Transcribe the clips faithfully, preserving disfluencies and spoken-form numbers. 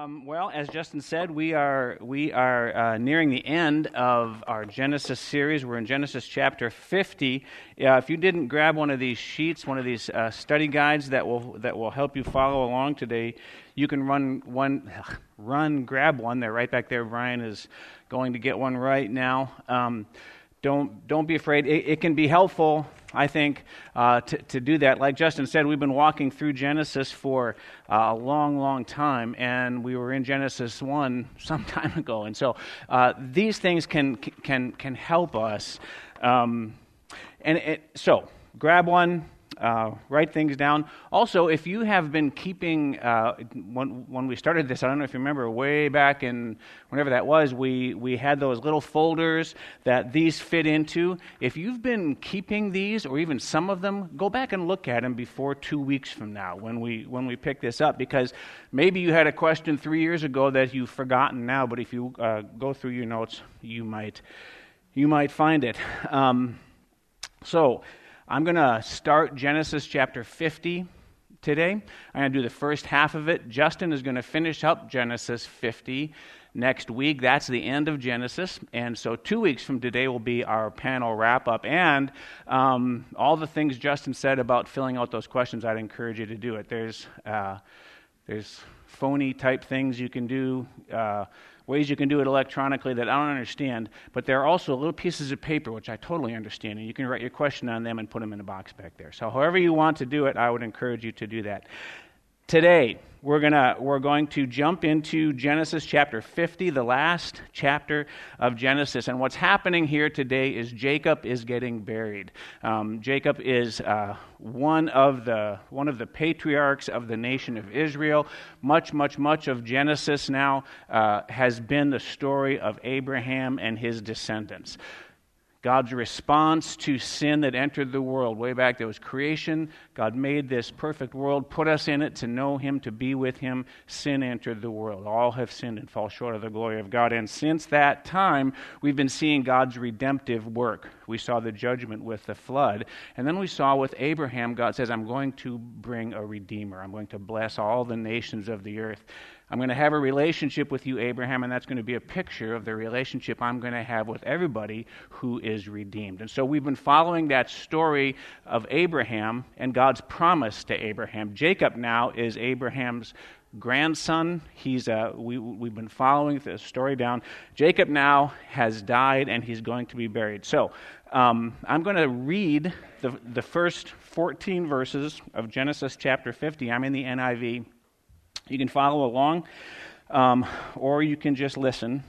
Um, well, as Justin said, we are we are uh, nearing the end of our Genesis series. We're in Genesis chapter fifty. Uh, if you didn't grab one of these sheets, one of these uh, study guides that will that will help you follow along today, you can run one, run, grab one. They're right back there. Brian is going to get one right now. Um, Don't don't be afraid. It, it can be helpful, I think, uh, to, to do that. Like Justin said, we've been walking through Genesis for uh, a long, long time, and we were in Genesis one some time ago. And so uh, these things can can can help us. Um, and it, so grab one. Uh, write things down. Also, if you have been keeping, uh, when, when we started this, I don't know if you remember, way back in whenever that was, we, we had those little folders that these fit into. If you've been keeping these, or even some of them, go back and look at them before two weeks from now when we when we pick this up, because maybe you had a question three years ago that you've forgotten now, but if you uh, go through your notes, you might you might find it. Um, so. I'm going to start Genesis chapter fifty today. I'm going to do the first half of it. Justin is going to finish up Genesis fifty next week. That's the end of Genesis. And so two weeks from today will be our panel wrap-up. And um, all the things Justin said about filling out those questions, I'd encourage you to do it. There's, uh, there's phony type things you can do, uh, ways you can do it electronically that I don't understand, but there are also little pieces of paper which I totally understand, and you can write your question on them and put them in a box back there. So however you want to do it, I would encourage you to do that. Today, we're gonna we're going to jump into Genesis chapter fifty, the last chapter of Genesis. And what's happening here today is Jacob is getting buried. Um, Jacob is uh, one of the one of the patriarchs of the nation of Israel. Much, much, much of Genesis now uh, has been the story of Abraham and his descendants. God's response to sin that entered the world. Way back there was creation. God made this perfect world, put us in it to know Him, to be with Him. Sin entered the world. All have sinned and fall short of the glory of God. And since that time, we've been seeing God's redemptive work. We saw the judgment with the flood. And then we saw with Abraham, God says, I'm going to bring a redeemer. I'm going to bless all the nations of the earth. I'm going to have a relationship with you, Abraham, and that's going to be a picture of the relationship I'm going to have with everybody who is redeemed. And so we've been following that story of Abraham and God's promise to Abraham. Jacob now is Abraham's grandson. He's uh, we, we've been following the story down. Jacob now has died, and he's going to be buried. So um, I'm going to read the, the first fourteen verses of Genesis chapter fifty. I'm in the N I V. You can follow along, um, or you can just listen.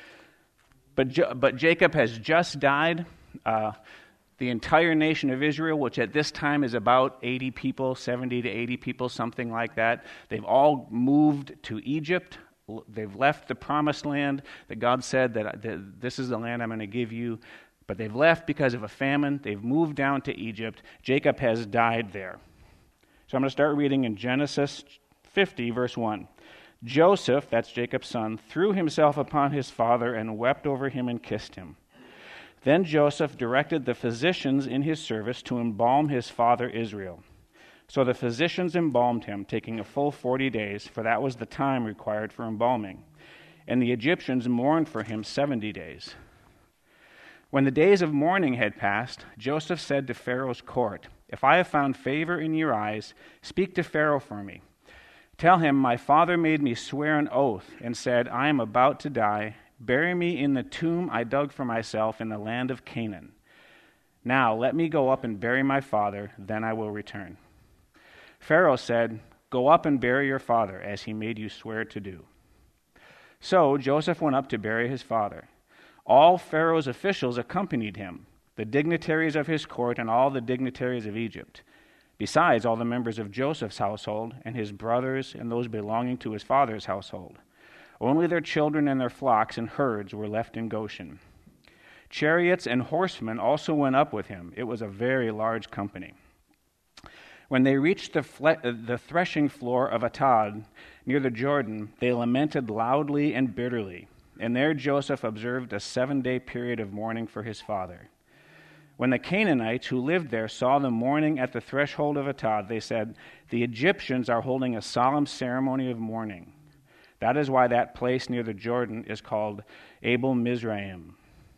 But jo- but Jacob has just died. Uh, the entire nation of Israel, which at this time is about eighty people, seventy to eighty people, something like that, they've all moved to Egypt. They've left the promised land that God said that, that this is the land I'm going to give you. But they've left because of a famine. They've moved down to Egypt. Jacob has died there. So I'm going to start reading in Genesis fifty, verse one. Joseph, that's Jacob's son, threw himself upon his father and wept over him and kissed him. Then Joseph directed the physicians in his service to embalm his father Israel. So the physicians embalmed him, taking a full forty days, for that was the time required for embalming. And the Egyptians mourned for him seventy days. When the days of mourning had passed, Joseph said to Pharaoh's court, If I have found favor in your eyes, speak to Pharaoh for me. Tell him, my father made me swear an oath and said, I am about to die. Bury me in the tomb I dug for myself in the land of Canaan. Now let me go up and bury my father, then I will return. Pharaoh said, Go up and bury your father, as he made you swear to do. So Joseph went up to bury his father. All Pharaoh's officials accompanied him, the dignitaries of his court and all the dignitaries of Egypt. Besides all the members of Joseph's household and his brothers and those belonging to his father's household. Only their children and their flocks and herds were left in Goshen. Chariots and horsemen also went up with him. It was a very large company. When they reached the, fle- the threshing floor of Atad near the Jordan, they lamented loudly and bitterly. And there Joseph observed a seven-day period of mourning for his father. When the Canaanites who lived there saw them mourning at the threshold of Atad, they said, The Egyptians are holding a solemn ceremony of mourning. That is why that place near the Jordan is called Abel Mizraim.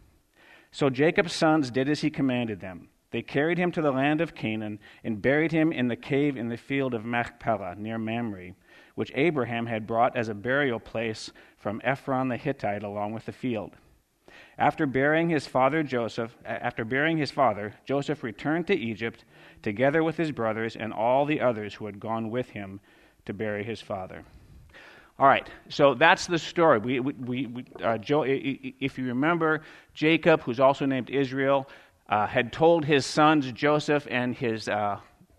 So Jacob's sons did as he commanded them. They carried him to the land of Canaan and buried him in the cave in the field of Machpelah near Mamre, which Abraham had brought as a burial place from Ephron the Hittite along with the field. After burying his father Joseph, after burying his father, Joseph returned to Egypt together with his brothers and all the others who had gone with him to bury his father. All right, so that's the story. We, we, we, uh, Joe, if you remember, Jacob, who's also named Israel, uh, had told his sons Joseph and his uh,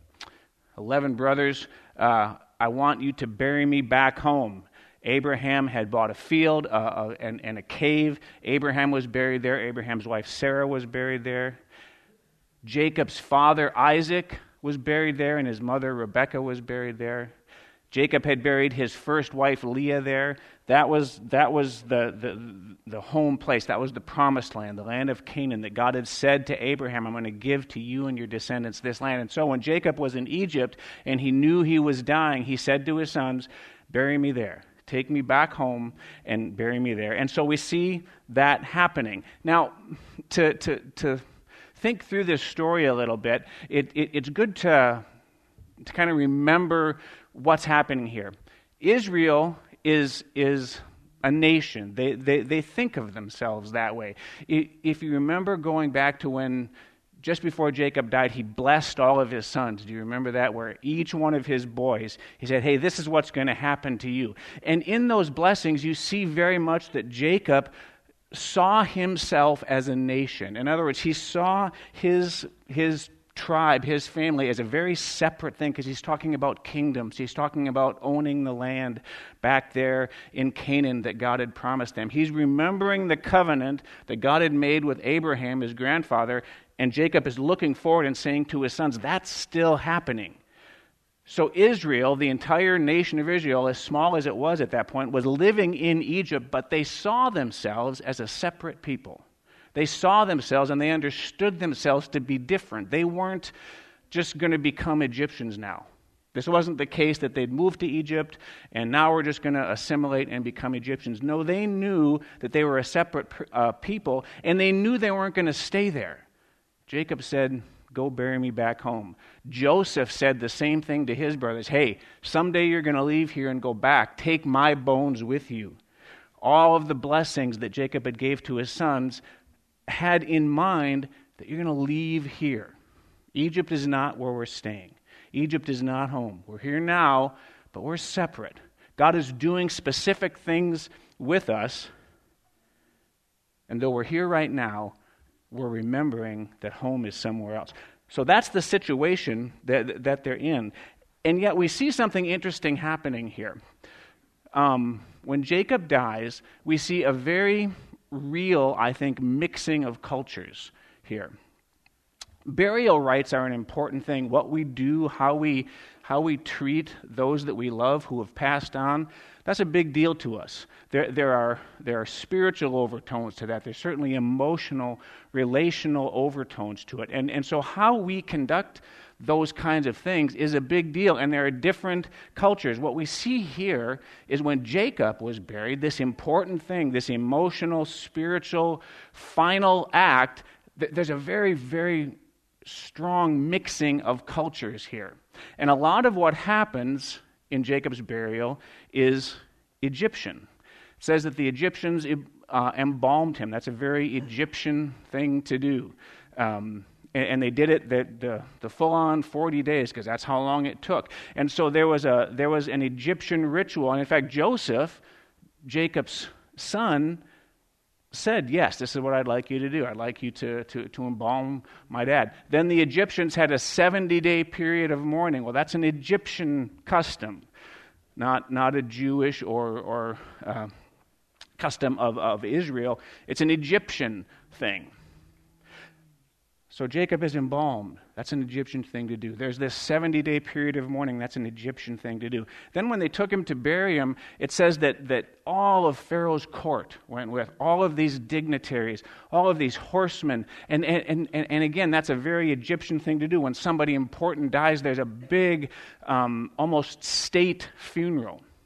eleven brothers, uh, I want you to bury me back home. Abraham had bought a field uh, uh, and, and a cave. Abraham was buried there. Abraham's wife Sarah was buried there. Jacob's father Isaac was buried there, and his mother Rebekah was buried there. Jacob had buried his first wife Leah there. That was that was the, the the home place. That was the promised land, the land of Canaan that God had said to Abraham, I'm going to give to you and your descendants this land. And so when Jacob was in Egypt and he knew he was dying, he said to his sons, bury me there. Take me back home and bury me there. And so we see that happening. Now, to to to think through this story a little bit, it, it it's good to to kind of remember what's happening here. Israel is is a nation. They, they they think of themselves that way. If you remember going back to when, just before Jacob died, he blessed all of his sons. Do you remember that? Where each one of his boys, he said, hey, this is what's going to happen to you. And in those blessings, you see very much that Jacob saw himself as a nation. In other words, he saw his his tribe, his family, as a very separate thing, because he's talking about kingdoms. He's talking about owning the land back there in Canaan that God had promised them. He's remembering the covenant that God had made with Abraham, his grandfather, and Jacob is looking forward and saying to his sons, that's still happening. So Israel, the entire nation of Israel, as small as it was at that point, was living in Egypt, but they saw themselves as a separate people. They saw themselves and they understood themselves to be different. They weren't just going to become Egyptians now. This wasn't the case that they'd moved to Egypt and now we're just going to assimilate and become Egyptians. No, they knew that they were a separate uh, people, and they knew they weren't going to stay there. Jacob said, go bury me back home. Joseph said the same thing to his brothers. Hey, someday you're going to leave here and go back. Take my bones with you. All of the blessings that Jacob had gave to his sons had in mind that you're going to leave here. Egypt is not where we're staying. Egypt is not home. We're here now, but we're separate. God is doing specific things with us, and though we're here right now, we're remembering that home is somewhere else. So that's the situation that, that they're in. And yet we see something interesting happening here. Um, when Jacob dies, we see a very real, I think, mixing of cultures here. Burial rites are an important thing. What we do, how we how we treat those that we love who have passed on, that's a big deal to us. There there are there are spiritual overtones to that. There's certainly emotional, relational overtones to it. And and so how we conduct those kinds of things is a big deal, and there are different cultures. What we see here is when Jacob was buried, this important thing, this emotional, spiritual, final act, th- there's a very, very strong mixing of cultures here. And a lot of what happens in Jacob's burial is Egyptian. It says that the Egyptians uh, embalmed him. That's a very Egyptian thing to do. Um, And they did it the, the, the full-on forty days, because that's how long it took. And so there was a there was an Egyptian ritual. And in fact, Joseph, Jacob's son, said, yes, this is what I'd like you to do. I'd like you to, to, to embalm my dad. Then the Egyptians had a seventy-day period of mourning. Well, that's an Egyptian custom, not, not a Jewish or, or uh, custom of, of Israel. It's an Egyptian thing. So Jacob is embalmed. That's an Egyptian thing to do. There's this seventy-day period of mourning. That's an Egyptian thing to do. Then when they took him to bury him, it says that, that all of Pharaoh's court went with, all of these dignitaries, all of these horsemen. And, and, and, and again, that's a very Egyptian thing to do. When somebody important dies, there's a big, um, almost state funeral.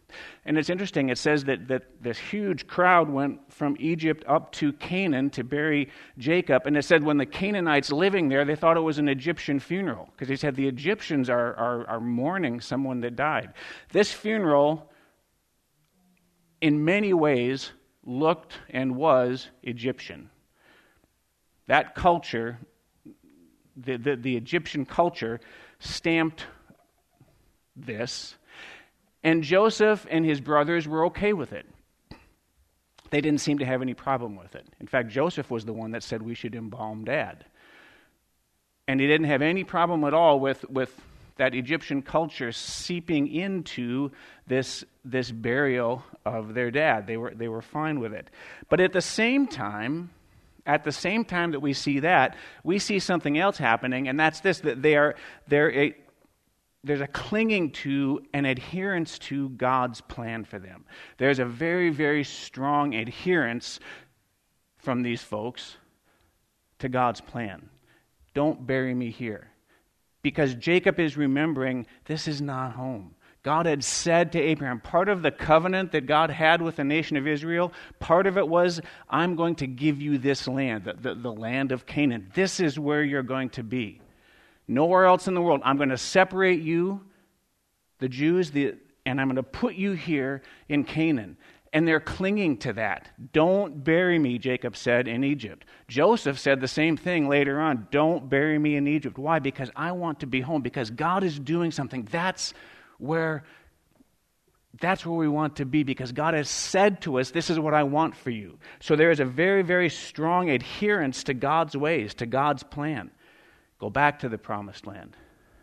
And it's interesting, it says that, that this huge crowd went from Egypt up to Canaan to bury Jacob, and it said when the Canaanites living there, they thought it was an Egyptian funeral, because they said the Egyptians are, are, are mourning someone that died. This funeral, in many ways, looked and was Egyptian. That culture, the, the, the Egyptian culture, stamped this. And Joseph and his brothers were okay with it. They didn't seem to have any problem with it. In fact, Joseph was the one that said we should embalm Dad. And he didn't have any problem at all with, with that Egyptian culture seeping into this, this burial of their dad. They were, they were fine with it. But at the same time, at the same time that we see that, we see something else happening, and that's this, that they are, they're a, there's a clinging to and adherence to God's plan for them. There's a very, very strong adherence from these folks to God's plan. Don't bury me here. Because Jacob is remembering, this is not home. God had said to Abraham, part of the covenant that God had with the nation of Israel, part of it was, I'm going to give you this land, the, the, the land of Canaan. This is where you're going to be. Nowhere else in the world. I'm going to separate you, the Jews, the, and I'm going to put you here in Canaan. And they're clinging to that. Don't bury me, Jacob said, in Egypt. Joseph said the same thing later on. Don't bury me in Egypt. Why? Because I want to be home. Because God is doing something. That's where, that's where we want to be. Because God has said to us, this is what I want for you. So there is a very, very strong adherence to God's ways, to God's plan. Go back to the promised land.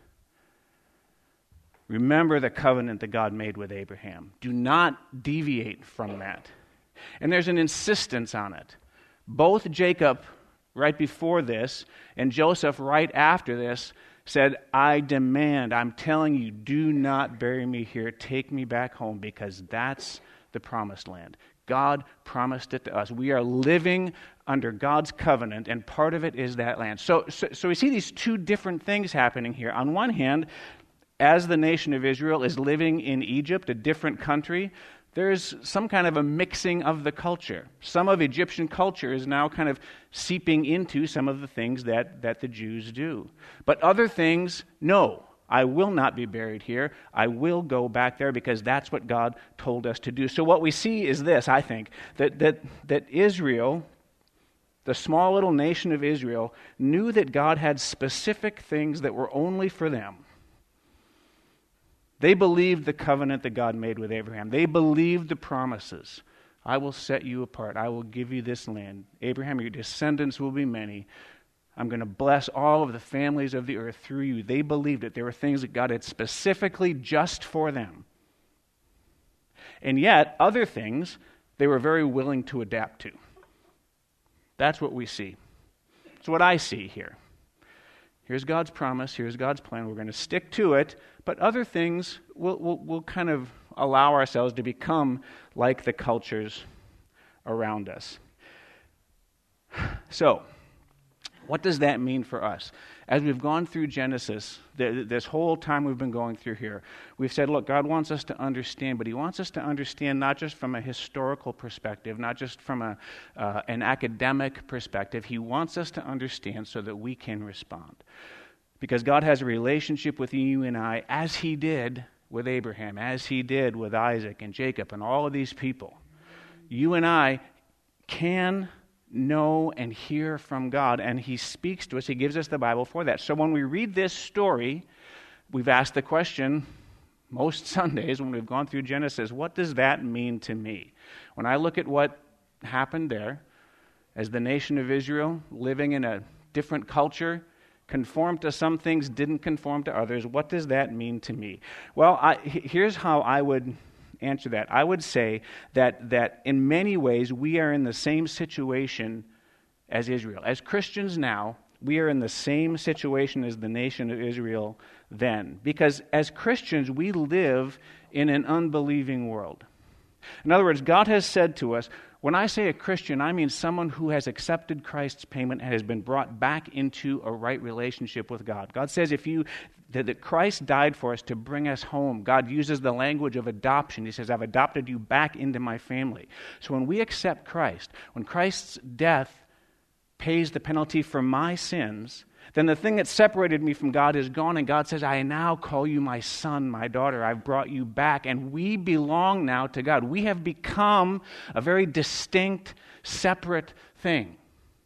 Remember the covenant that God made with Abraham. Do not deviate from that. And there's an insistence on it. Both Jacob, right before this, and Joseph, right after this, said, I demand, I'm telling you, do not bury me here. Take me back home, because that's the promised land. God promised it to us. We are living under God's covenant, and part of it is that land. So, so, so we see these two different things happening here. On one hand, as the nation of Israel is living in Egypt, a different country, there's some kind of a mixing of the culture. Some of Egyptian culture is now kind of seeping into some of the things that, that the Jews do. But other things, no. I will not be buried here. I will go back there because that's what God told us to do. So what we see is this, I think, that that that Israel, the small little nation of Israel, knew that God had specific things that were only for them. They believed the covenant that God made with Abraham. They believed the promises. I will set you apart. I will give you this land. Abraham, your descendants will be many. I'm going to bless all of the families of the earth through you. They believed it. There were things that God had specifically just for them. And yet, other things they were very willing to adapt to. That's what we see. It's what I see here. Here's God's promise. Here's God's plan. We're going to stick to it. But other things, we'll, we'll, we'll kind of allow ourselves to become like the cultures around us. So, what does that mean for us? As we've gone through Genesis, the, this whole time we've been going through here, we've said, look, God wants us to understand, but he wants us to understand not just from a historical perspective, not just from a uh, an academic perspective. He wants us to understand so that we can respond. Because God has a relationship with you and I, as he did with Abraham, as he did with Isaac and Jacob and all of these people. You and I can know and hear from God, and he speaks to us. He gives us the Bible for that. So when we read this story, we've asked the question most Sundays when we've gone through Genesis, what does that mean to me? When I look at what happened there, as the nation of Israel, living in a different culture, conformed to some things, didn't conform to others, what does that mean to me? Well, I, here's how I would answer that. I would say that that in many ways we are in the same situation as Israel. As Christians now, we are in the same situation as the nation of Israel then. Because as Christians, we live in an unbelieving world. In other words, God has said to us, when I say a Christian, I mean someone who has accepted Christ's payment and has been brought back into a right relationship with God. God says if you that, that Christ died for us to bring us home. God uses the language of adoption. He says, I've adopted you back into my family. So when we accept Christ, when Christ's death pays the penalty for my sins, then the thing that separated me from God is gone, and God says, I now call you my son, my daughter. I've brought you back, and we belong now to God. We have become a very distinct, separate thing.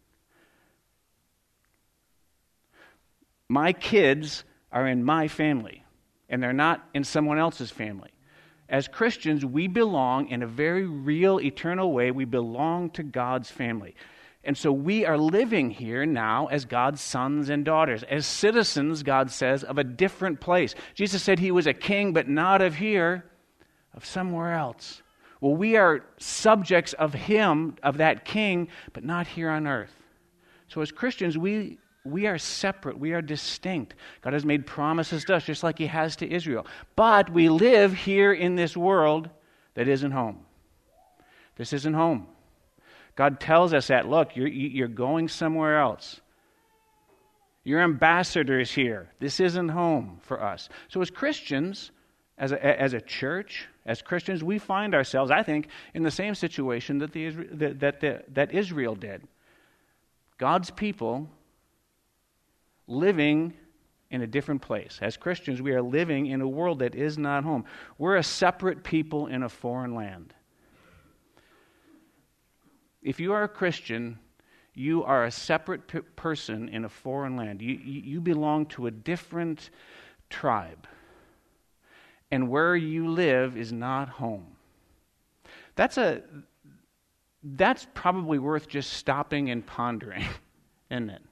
My kids are in my family, and they're not in someone else's family. As Christians, we belong in a very real, eternal way. We belong to God's family. And so we are living here now as God's sons and daughters, as citizens, God says, of a different place. Jesus said he was a king, but not of here, of somewhere else. Well, we are subjects of him, of that king, but not here on earth. So as Christians, we we are separate. We are distinct. God has made promises to us, just like he has to Israel. But we live here in this world that isn't home. This isn't home. God tells us that, look, you're, you're going somewhere else. You're ambassadors here. This isn't home for us. So as Christians, as a, as a church, as Christians, we find ourselves, I think, in the same situation that, the, that, that, the, that Israel did. God's people living in a different place. As Christians, we are living in a world that is not home. We're a separate people in a foreign land. If you are a Christian, you are a separate p- person in a foreign land. You, you, you belong to a different tribe. And where you live is not home. That's a that's probably worth just stopping and pondering, isn't it?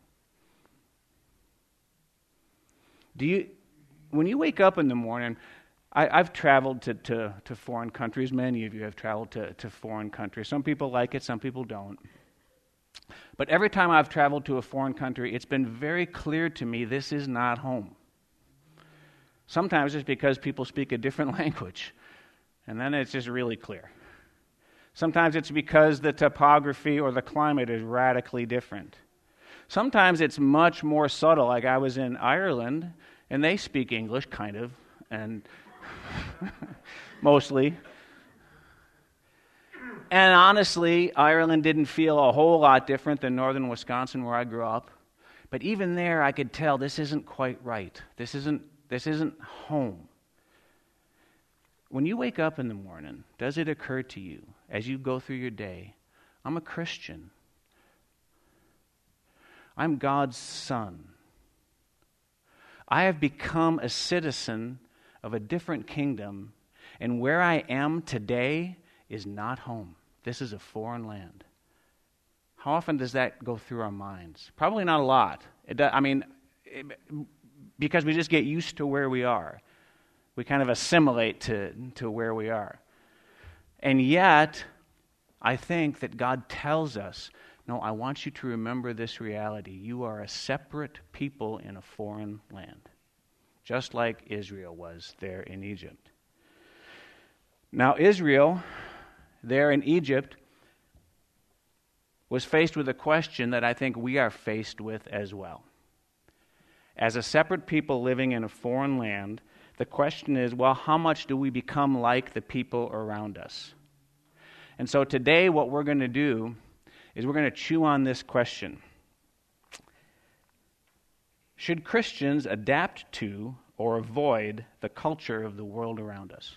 Do you, when you wake up in the morning, I, I've traveled to, to, to foreign countries. Many of you have traveled to, to foreign countries. Some people like it, some people don't. But every time I've traveled to a foreign country, it's been very clear to me this is not home. Sometimes it's because people speak a different language, and then it's just really clear. Sometimes it's because the topography or the climate is radically different. Sometimes it's much more subtle, like I was in Ireland, and they speak English, kind of, and mostly. And honestly, Ireland didn't feel a whole lot different than northern Wisconsin, where I grew up. But even there, I could tell this isn't quite right. This isn't, this isn't home. When you wake up in the morning, does it occur to you, as you go through your day, I'm a Christian. I'm God's son. I have become a citizen of a different kingdom, and where I am today is not home. This is a foreign land. How often does that go through our minds? Probably not a lot. It does, I mean, it, because we just get used to where we are. We kind of assimilate to, to where we are. And yet, I think that God tells us, no, I want you to remember this reality. You are a separate people in a foreign land, just like Israel was there in Egypt. Now, Israel, there in Egypt, was faced with a question that I think we are faced with as well. As a separate people living in a foreign land, the question is, well, how much do we become like the people around us? And so today what we're going to do is we're going to chew on this question. Should Christians adapt to or avoid the culture of the world around us?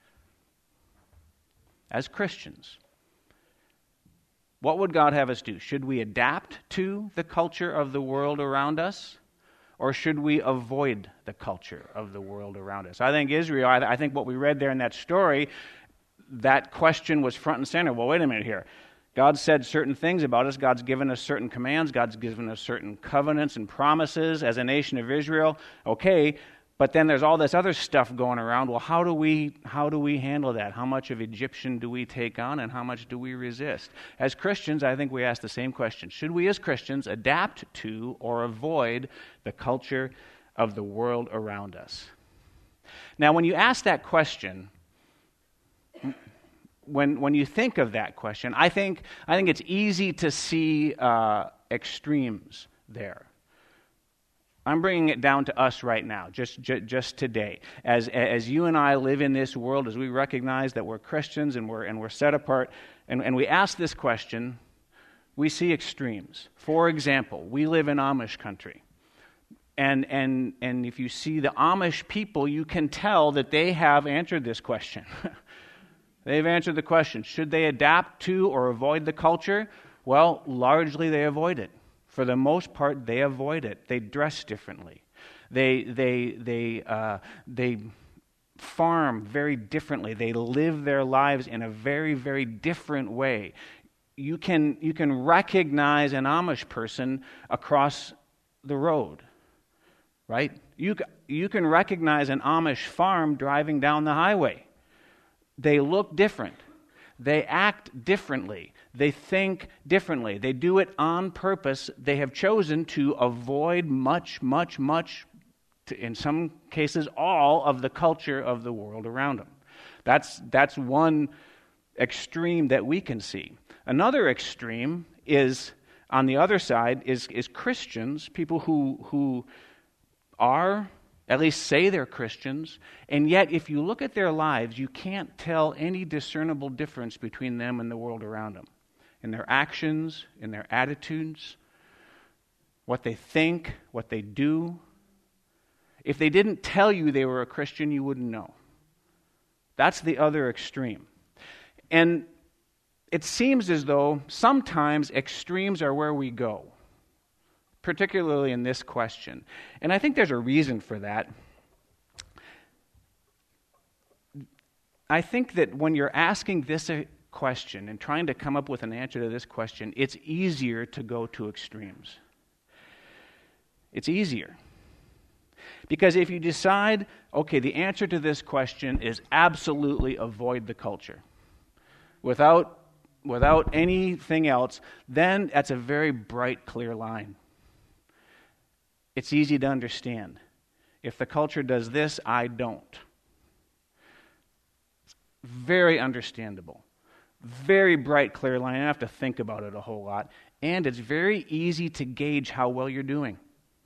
As Christians, what would God have us do? Should we adapt to the culture of the world around us? Or should we avoid the culture of the world around us? I think Israel, I, th- I think what we read there in that story, that question was front and center. Well, wait a minute here. God said certain things about us. God's given us certain commands. God's given us certain covenants and promises as a nation of Israel. Okay, but then there's all this other stuff going around. Well, how do we how do we handle that? How much of Egyptian do we take on, and how much do we resist? As Christians, I think we ask the same question. Should we as Christians adapt to or avoid the culture of the world around us? Now, when you ask that question, when when you think of that question, I think I think it's easy to see uh, extremes there. I'm bringing it down to us right now, just, just just today. As as you and I live in this world, as we recognize that we're Christians and we're and we're set apart, and, and we ask this question, we see extremes. For example, we live in Amish country. And and and if you see the Amish people, you can tell that they have answered this question. They've answered the question, should they adapt to or avoid the culture? Well, largely they avoid it. For the most part, they avoid it. They dress differently. They they they uh, they farm very differently. They live their lives in a very, very different way. You can you can recognize an Amish person across the road. Right? You, you can recognize an Amish farm driving down the highway. They look different. They act differently. They think differently. They do it on purpose. They have chosen to avoid much, much, much, to, in some cases, all of the culture of the world around them. That's, that's one extreme that we can see. Another extreme is, on the other side, is, is Christians, people who who are, at least say they're Christians, and yet if you look at their lives, you can't tell any discernible difference between them and the world around them. In their actions, in their attitudes, what they think, what they do. If they didn't tell you they were a Christian, you wouldn't know. That's the other extreme. And it seems as though sometimes extremes are where we go, particularly in this question. And I think there's a reason for that. I think that when you're asking this question and trying to come up with an answer to this question, it's easier to go to extremes. It's easier. Because if you decide, okay, the answer to this question is absolutely avoid the culture, without, without anything else, then that's a very bright, clear line. It's easy to understand. If the culture does this, I don't. It's very understandable. Very bright, clear line. I don't have to think about it a whole lot. And it's very easy to gauge how well you're doing.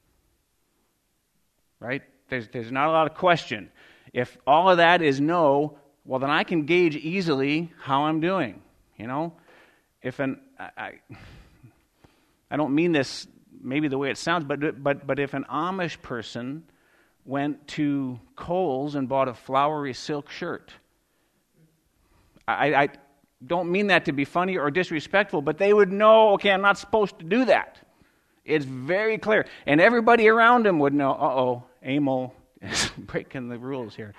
Right? There's, there's not a lot of question. If all of that is no, well, then I can gauge easily how I'm doing. You know? If an... I, I, I don't mean this maybe the way it sounds, but but but if an Amish person went to Kohl's and bought a flowery silk shirt, I, I don't mean that to be funny or disrespectful, but they would know, okay, I'm not supposed to do that. It's very clear. And everybody around him would know, uh-oh, Emil is breaking the rules here.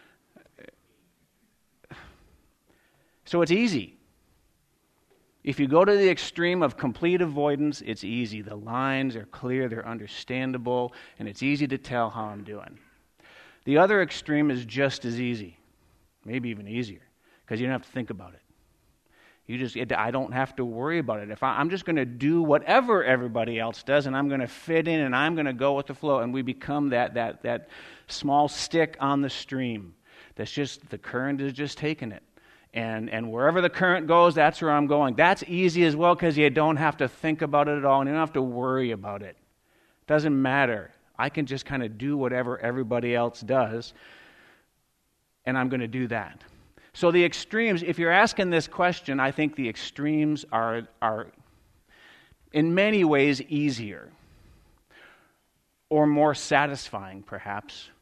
So it's easy. If you go to the extreme of complete avoidance, it's easy. The lines are clear, they're understandable, and it's easy to tell how I'm doing. The other extreme is just as easy, maybe even easier, because you don't have to think about it. You just, I don't have to worry about it. If I, I'm just going to do whatever everybody else does, and I'm going to fit in, and I'm going to go with the flow, and we become that that that small stick on the stream. That's just, the current is just taking it. And and wherever the current goes, that's where I'm going. That's easy as well because you don't have to think about it at all and you don't have to worry about it. It doesn't matter. I can just kind of do whatever everybody else does, and I'm going to do that. So the extremes, if you're asking this question, I think the extremes are are in many ways easier or more satisfying, perhaps.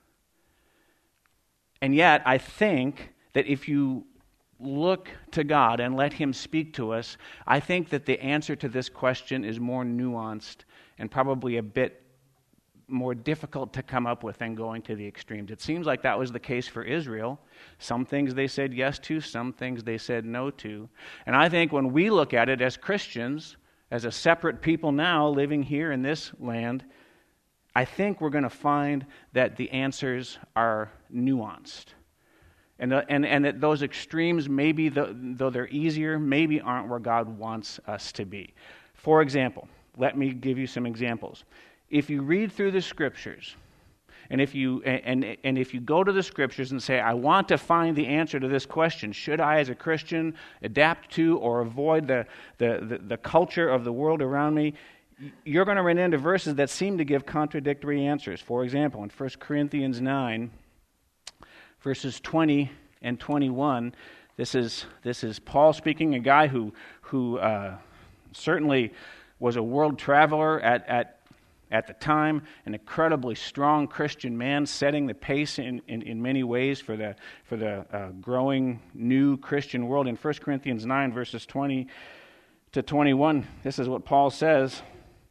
And yet, I think that if you look to God and let Him speak to us, I think that the answer to this question is more nuanced and probably a bit more difficult to come up with than going to the extremes. It seems like that was the case for Israel. Some things they said yes to, some things they said no to. And I think when we look at it as Christians, as a separate people now living here in this land, I think we're going to find that the answers are nuanced. And, the, and and that those extremes, maybe the, though they're easier, maybe aren't where God wants us to be. For example, let me give you some examples. If you read through the Scriptures, and if you and and if you go to the Scriptures and say, I want to find the answer to this question, should I as a Christian adapt to or avoid the the, the, the culture of the world around me, you're going to run into verses that seem to give contradictory answers. For example, in First Corinthians nine, verses twenty and twenty-one, this is this is Paul speaking, a guy who who uh, certainly was a world traveler at at at the time, an incredibly strong Christian man, setting the pace in, in, in many ways for the for the uh, growing new Christian world. In First Corinthians nine, verses twenty to twenty-one, this is what Paul says.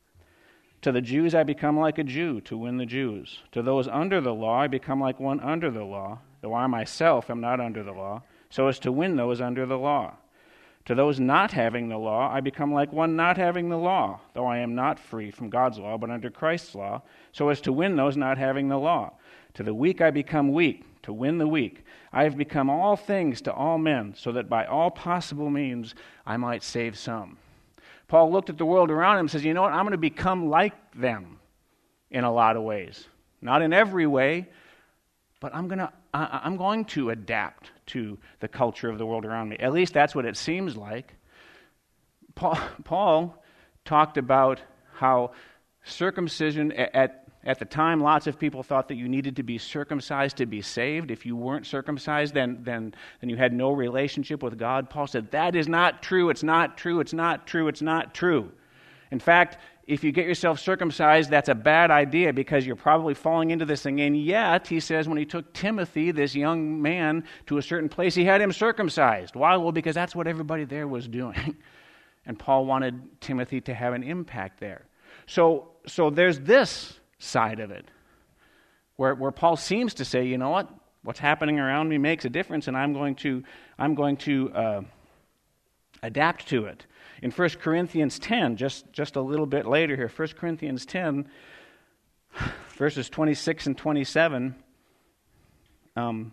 To the Jews I become like a Jew to win the Jews. To those under the law I become like one under the law, though I myself am not under the law, so as to win those under the law. To those not having the law I become like one not having the law, though I am not free from God's law, but under Christ's law, so as to win those not having the law. To the weak I become weak, to win the weak. I have become all things to all men, so that by all possible means I might save some. Paul looked at the world around him and says, you know what, I'm going to become like them in a lot of ways. Not in every way, but I'm going to I, I'm going to adapt to the culture of the world around me. At least that's what it seems like. Paul, Paul talked about how circumcision, at, at the time, lots of people thought that you needed to be circumcised to be saved. If you weren't circumcised, then, then, then you had no relationship with God. Paul said, that is not true, it's not true, it's not true, it's not true. In fact, if you get yourself circumcised, that's a bad idea because you're probably falling into this thing. And yet, he says, when he took Timothy, this young man, to a certain place, he had him circumcised. Why? Well, because that's what everybody there was doing. And Paul wanted Timothy to have an impact there. So, so there's this side of it, where, where Paul seems to say, you know what? What's happening around me makes a difference, and I'm going to, I'm going to uh, adapt to it. In First Corinthians ten, just, just a little bit later here, First Corinthians ten, verses twenty-six and twenty-seven, um,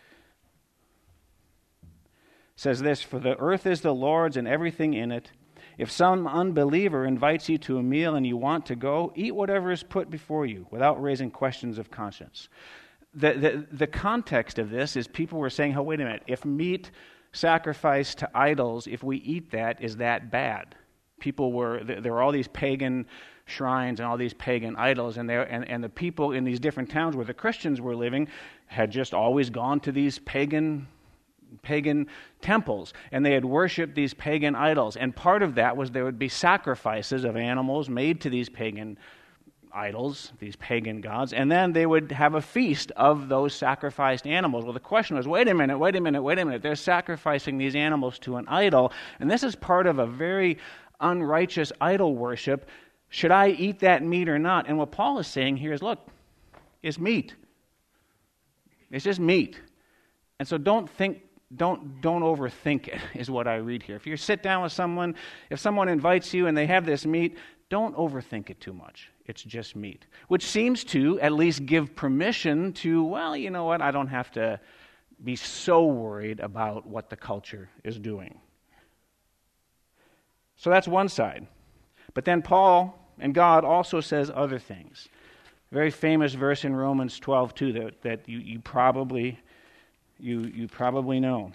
says this, for the earth is the Lord's and everything in it. If some unbeliever invites you to a meal and you want to go, eat whatever is put before you without raising questions of conscience. The, the, the context of this is people were saying, oh, wait a minute, if meat sacrificed to idols, if we eat that, is that bad? People were, there were all these pagan shrines and all these pagan idols, and, and, and the people in these different towns where the Christians were living had just always gone to these pagan pagan temples, and they had worshipped these pagan idols. And part of that was there would be sacrifices of animals made to these pagan idols, these pagan gods, and then they would have a feast of those sacrificed animals. Well, the question was, wait a minute, wait a minute, wait a minute. They're sacrificing these animals to an idol, and this is part of a very unrighteous idol worship. Should I eat that meat or not? And what Paul is saying here is, look, it's meat. It's just meat. And so don't think Don't don't overthink it, is what I read here. If you sit down with someone, if someone invites you and they have this meat, don't overthink it too much. It's just meat. Which seems to at least give permission to, well, you know what, I don't have to be so worried about what the culture is doing. So that's one side. But then Paul and God also says other things. A very famous verse in Romans twelve two that, that you, you probably... You you probably know.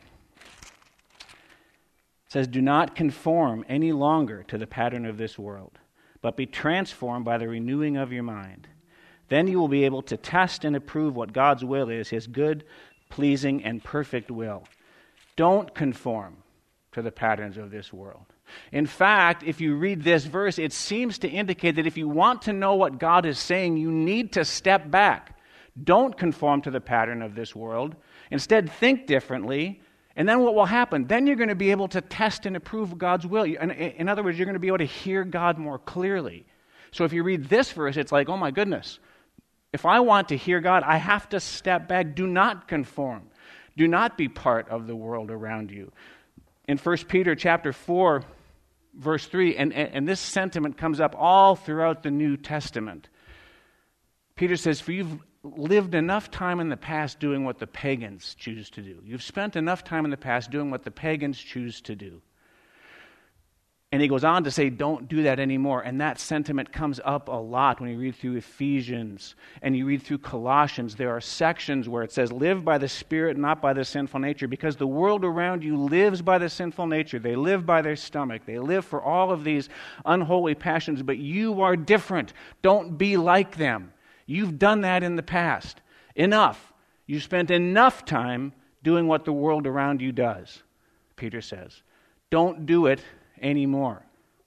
It says, do not conform any longer to the pattern of this world, but be transformed by the renewing of your mind. Then you will be able to test and approve what God's will is, his good, pleasing, and perfect will. Don't conform to the patterns of this world. In fact, if you read this verse, it seems to indicate that if you want to know what God is saying, you need to step back. Don't conform to the pattern of this world. Instead, think differently, and then what will happen? Then you're going to be able to test and approve God's will. In, in other words, you're going to be able to hear God more clearly. So if you read this verse, it's like, oh my goodness, if I want to hear God, I have to step back. Do not conform. Do not be part of the world around you. In First Peter chapter four, verse three, and, and, and this sentiment comes up all throughout the New Testament. Peter says, for you've lived enough time in the past doing what the pagans choose to do. You've spent enough time in the past doing what the pagans choose to do. And he goes on to say, don't do that anymore. And that sentiment comes up a lot when you read through Ephesians and you read through Colossians. There are sections where it says, live by the Spirit, not by the sinful nature, because the world around you lives by the sinful nature. They live by their stomach. They live for all of these unholy passions, but you are different. Don't be like them. You've done that in the past. Enough. You spent enough time doing what the world around you does, Peter says. Don't do it anymore.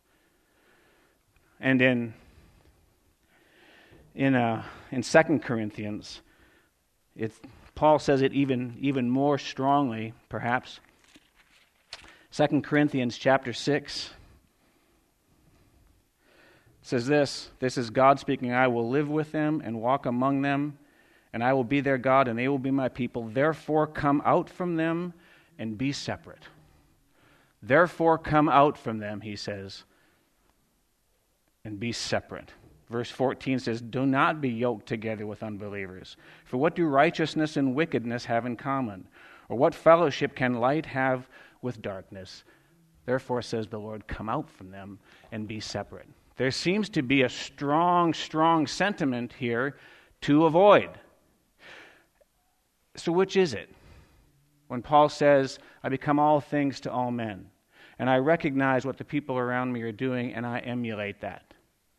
And in in uh, in Second Corinthians, it's, Paul says it even even more strongly, perhaps. Second Corinthians chapter six says this, this is God speaking, I will live with them and walk among them, and I will be their God, and they will be my people. Therefore come out from them and be separate. Therefore come out from them, he says, and be separate. Verse fourteen says, do not be yoked together with unbelievers. For what do righteousness and wickedness have in common? Or what fellowship can light have with darkness? Therefore, says the Lord, come out from them and be separate. There seems to be a strong, strong sentiment here to avoid. So which is it? When Paul says, I become all things to all men, and I recognize what the people around me are doing, and I emulate that.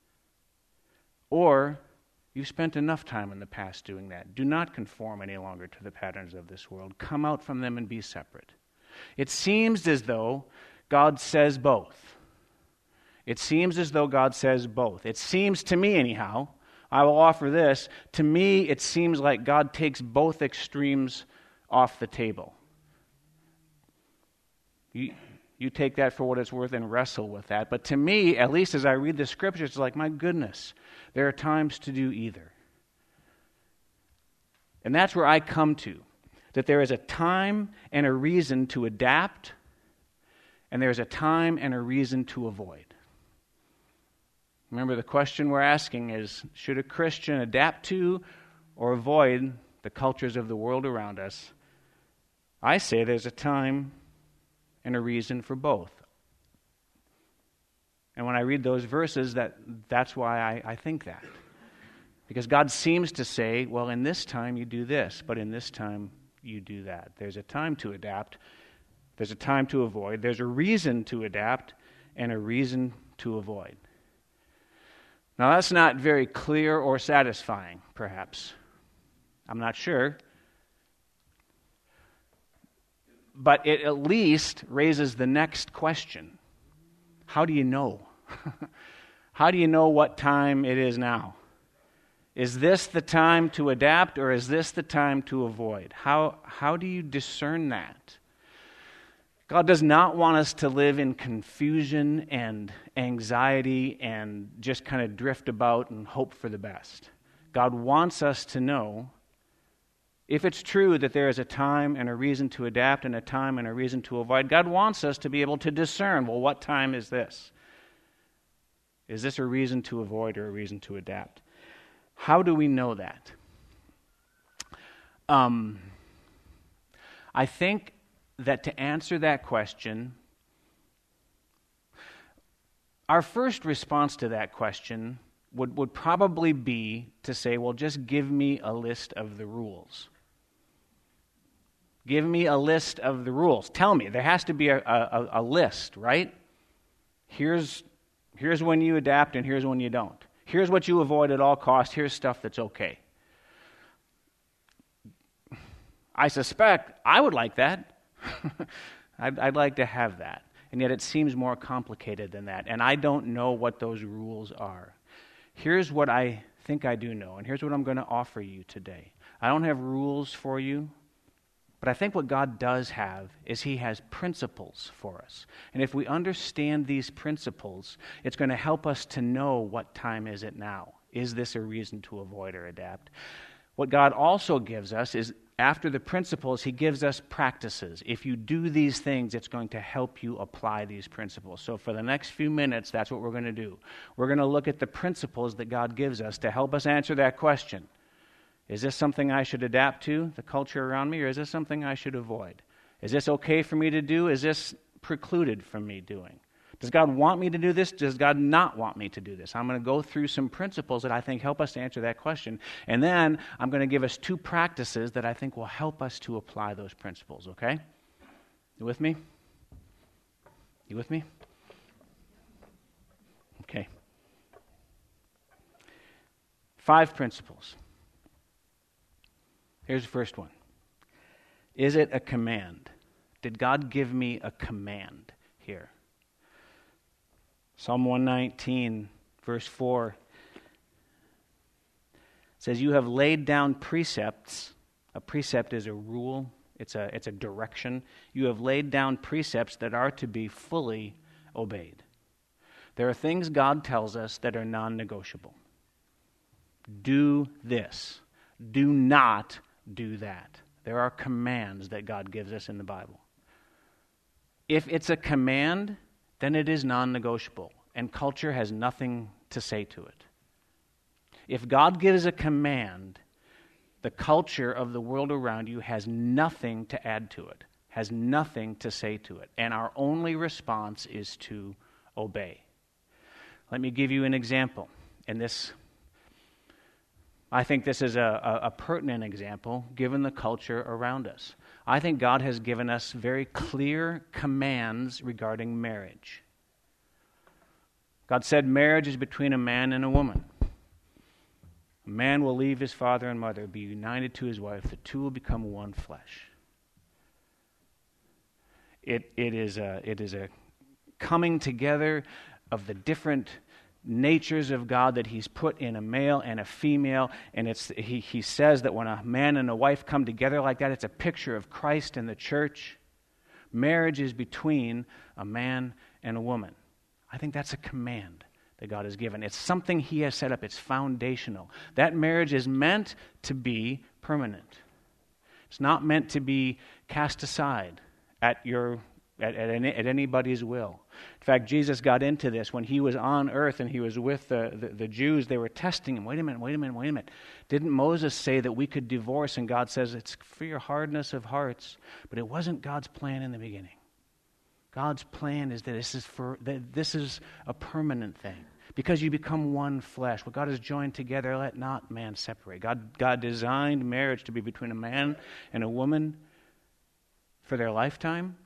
Or, you've spent enough time in the past doing that. Do not conform any longer to the patterns of this world. Come out from them and be separate. It seems as though God says both. It seems as though God says both. It seems to me, anyhow, I will offer this, to me it seems like God takes both extremes off the table. You, you take that for what it's worth and wrestle with that. But to me, at least as I read the scriptures, it's like, my goodness, there are times to do either. And that's where I come to, that there is a time and a reason to adapt, and there's a time and a reason to avoid. Remember, the question we're asking is, should a Christian adapt to or avoid the cultures of the world around us? I say there's a time and a reason for both. And when I read those verses, that that's why I, I think that. Because God seems to say, well, in this time you do this, but in this time you do that. There's a time to adapt. There's a time to avoid. There's a reason to adapt and a reason to avoid. Now, that's not very clear or satisfying, perhaps. I'm not sure. But it at least raises the next question. How do you know? How do you know what time it is now? Is this the time to adapt, or is this the time to avoid? How, how do you discern that? God does not want us to live in confusion and anxiety and just kind of drift about and hope for the best. God wants us to know, if it's true that there is a time and a reason to adapt and a time and a reason to avoid, God wants us to be able to discern, well, what time is this? Is this a reason to avoid or a reason to adapt? How do we know that? Um, I think that to answer that question, our first response to that question would, would probably be to say, well, just give me a list of the rules. Give me a list of the rules. Tell me. There has to be a, a, a list, right? Here's, here's when you adapt and here's when you don't. Here's what you avoid at all costs. Here's stuff that's okay. I suspect I would like that. I'd, I'd like to have that. And yet it seems more complicated than that. And I don't know what those rules are. Here's what I think I do know. And here's what I'm going to offer you today. I don't have rules for you. But I think what God does have is He has principles for us. And if we understand these principles, it's going to help us to know what time is it now. Is this a reason to avoid or adapt? What God also gives us is, after the principles, He gives us practices. If you do these things, it's going to help you apply these principles. So for the next few minutes, that's what we're going to do. We're going to look at the principles that God gives us to help us answer that question. Is this something I should adapt to, the culture around me, or is this something I should avoid? Is this okay for me to do? Is this precluded from me doing? Does God want me to do this? Does God not want me to do this? I'm going to go through some principles that I think help us to answer that question. And then I'm going to give us two practices that I think will help us to apply those principles, okay? You with me? You with me? Okay. Five principles. Here's the first one. Is it a command? Did God give me a command here? Psalm one nineteen, verse four says, "You have laid down precepts." A precept is a rule. It's a, it's a direction. "You have laid down precepts that are to be fully obeyed." There are things God tells us that are non-negotiable. Do this. Do not do that. There are commands that God gives us in the Bible. If it's a command, then it is non-negotiable, and culture has nothing to say to it. If God gives a command, the culture of the world around you has nothing to add to it, has nothing to say to it, and our only response is to obey. Let me give you an example, and this, I think this is a, a, a pertinent example given the culture around us. I think God has given us very clear commands regarding marriage. God said marriage is between a man and a woman. A man will leave his father and mother, be united to his wife. The two will become one flesh. It, it is a, it is a coming together of the different natures of God that he's put in a male and a female, and it's he, he says that when a man and a wife come together like that, it's a picture of Christ and the church. Marriage is between a man and a woman. I think that's a command that God has given. It's something he has set up. It's foundational. That marriage is meant to be permanent. It's not meant to be cast aside at your At, at, any, at anybody's will. In fact, Jesus got into this when he was on earth and he was with the, the, the Jews. They were testing him. Wait a minute, wait a minute, wait a minute. Didn't Moses say that we could divorce? And God says it's for your hardness of hearts. But it wasn't God's plan in the beginning. God's plan is that this is for that this is a permanent thing. Because you become one flesh. What God has joined together, let not man separate. God, God designed marriage to be between a man and a woman for their lifetime.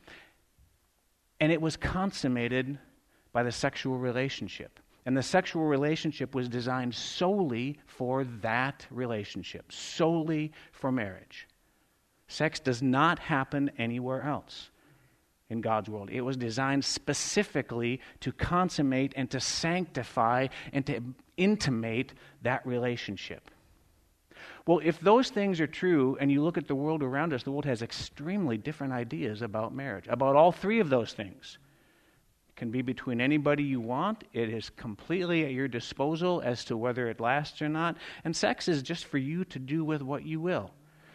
And it was consummated by the sexual relationship. And the sexual relationship was designed solely for that relationship, solely for marriage. Sex does not happen anywhere else in God's world. It was designed specifically to consummate and to sanctify and to intimate that relationship. Well, if those things are true, and you look at the world around us, the world has extremely different ideas about marriage, about all three of those things. It can be between anybody you want. It is completely at your disposal as to whether it lasts or not. And sex is just for you to do with what you will.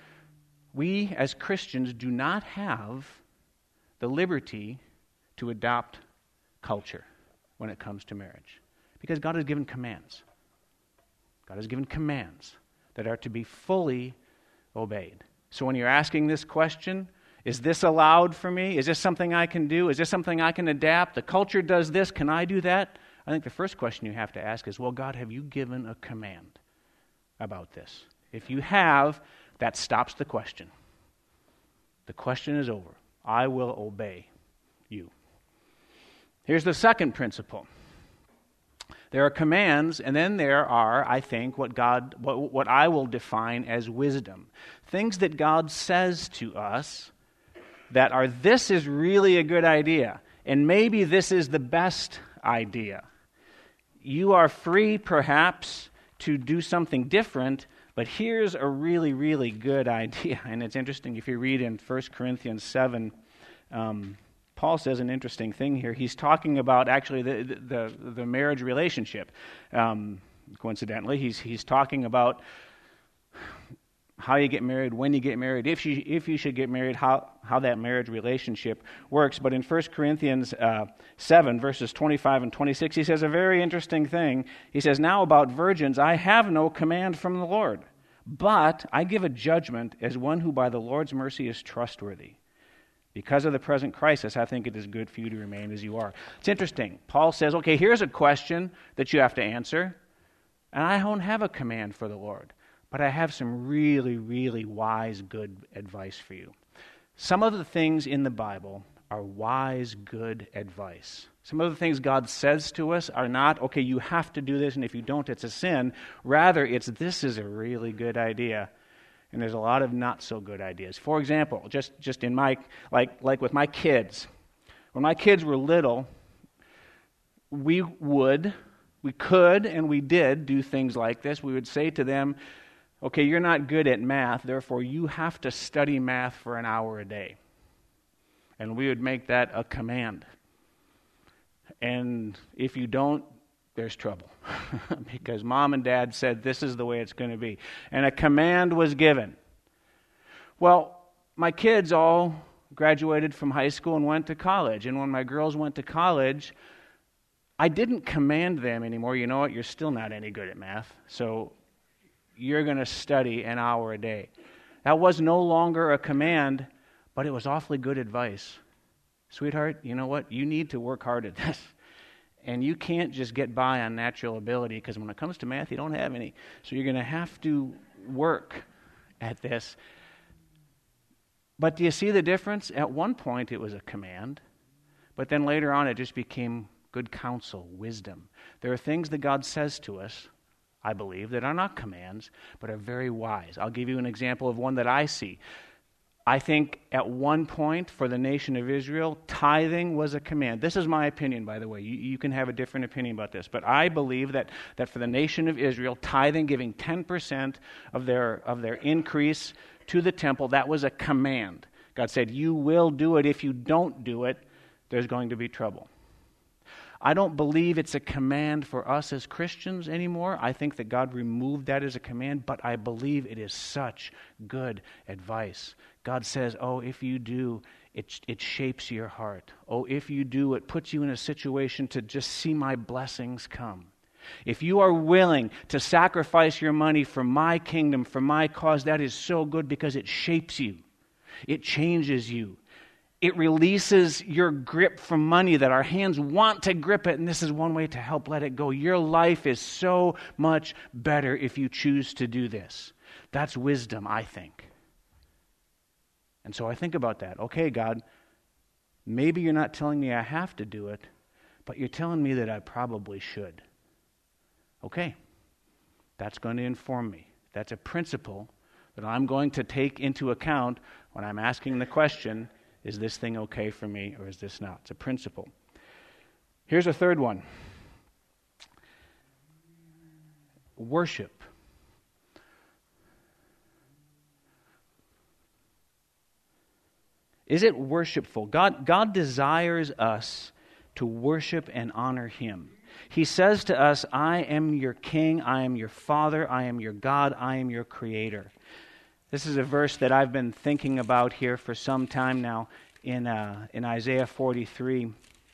We, as Christians, do not have the liberty to adopt culture when it comes to marriage, because God has given commands. God has given commands that are to be fully obeyed. So when you're asking this question, is this allowed for me? Is this something I can do? Is this something I can adapt? The culture does this. Can I do that? I think the first question you have to ask is, well, God, have you given a command about this? If you have, that stops the question. The question is over. I will obey you. Here's the second principle. There are commands, and then there are, I think, what God, what, what I will define as wisdom. Things that God says to us that are, this is really a good idea, and maybe this is the best idea. You are free, perhaps, to do something different, but here's a really, really good idea. And it's interesting, if you read in First Corinthians seven, um, Paul says an interesting thing here. He's talking about actually the the, the marriage relationship. Um, coincidentally, he's he's talking about how you get married, when you get married, if you if you should get married, how how that marriage relationship works. But in First Corinthians uh, seven, verses twenty-five and twenty-six, he says a very interesting thing. He says, "Now about virgins, I have no command from the Lord, but I give a judgment as one who by the Lord's mercy is trustworthy. Because of the present crisis, I think it is good for you to remain as you are. It's interesting. Paul says, okay, here's a question that you have to answer. And I don't have a command for the Lord. But I have some really, really wise, good advice for you. Some of the things in the Bible are wise, good advice. Some of the things God says to us are not, okay, you have to do this, and if you don't, it's a sin. Rather, it's this is a really good idea. And there's a lot of not so good ideas. For example, just, just in my, like, like with my kids. When my kids were little, we would, we could, and we did do things like this. We would say to them, okay, you're not good at math, therefore you have to study math for an hour a day. And we would make that a command. And if you don't, there's trouble. Because mom and dad said this is the way it's going to be. And a command was given. Well, my kids all graduated from high school and went to college. And when my girls went to college, I didn't command them anymore. You know what? You're still not any good at math. So you're going to study an hour a day. That was no longer a command, but it was awfully good advice. Sweetheart, you know what? You need to work hard at this. And you can't just get by on natural ability, because when it comes to math, you don't have any. So you're going to have to work at this. But do you see the difference? At one point, it was a command. But then later on, it just became good counsel, wisdom. There are things that God says to us, I believe, that are not commands, but are very wise. I'll give you an example of one that I see. I think at one point for the nation of Israel, tithing was a command. This is my opinion, by the way. You, you can have a different opinion about this. But I believe that, that for the nation of Israel, tithing, giving ten percent of their, of their increase to the temple, that was a command. God said, you will do it. If you don't do it, there's going to be trouble. I don't believe it's a command for us as Christians anymore. I think that God removed that as a command, but I believe it is such good advice. God says, oh, if you do, it, it shapes your heart. Oh, if you do, it puts you in a situation to just see my blessings come. If you are willing to sacrifice your money for my kingdom, for my cause, that is so good because it shapes you. It changes you. It releases your grip from money that our hands want to grip it, and this is one way to help let it go. Your life is so much better if you choose to do this. That's wisdom, I think. And so I think about that. Okay, God, maybe you're not telling me I have to do it, but you're telling me that I probably should. Okay, that's going to inform me. That's a principle that I'm going to take into account when I'm asking the question, is this thing okay for me or is this not? It's a principle. Here's a third one. Worship. Is it worshipful? God, God desires us to worship and honor Him. He says to us, I am your king, I am your father, I am your God, I am your creator. This is a verse that I've been thinking about here for some time now in uh, in Isaiah forty-three.